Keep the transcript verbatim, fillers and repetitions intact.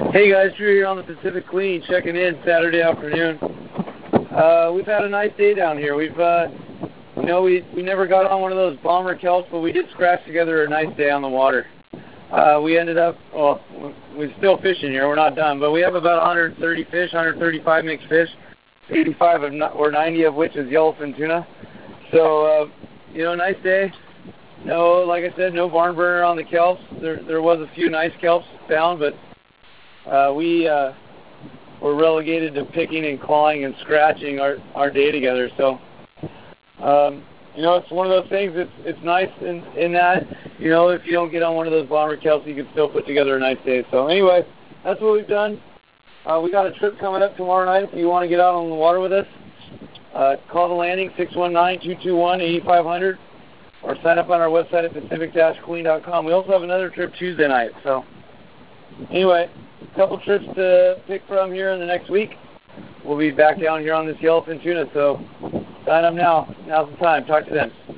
Hey guys, Drew here on the Pacific Clean, checking in Saturday afternoon. Uh, we've had a nice day down here. We've, uh, you know, we, we never got on one of those bomber kelps, but we did scratch together a nice day on the water. Uh, we ended up, well, we're still fishing here. We're not done, but we have about one hundred thirty fish, one hundred thirty-five mixed fish, eighty-five of not, or ninety of which is yellowfin tuna. So, uh, you know, nice day. No, like I said, no barn burner on the kelps. There, there was a few nice kelps found, but uh, we uh, were relegated to picking and clawing and scratching our, our day together. So, um, you know, it's one of those things. It's it's nice in, in that, you know, if you don't get on one of those bomber kelps, you can still put together a nice day. So anyway, that's what we've done. Uh, we got a trip coming up tomorrow night. If you want to get out on the water with us, uh, call the landing, six one nine, two two one, eight five zero zero, or sign up on our website at pacific dash clean dot com. We also have another trip Tuesday night. So anyway, a couple trips to pick from here in the next week. We'll be back down here on this yellowfin tuna. So sign up now. Now's the time. Talk to them.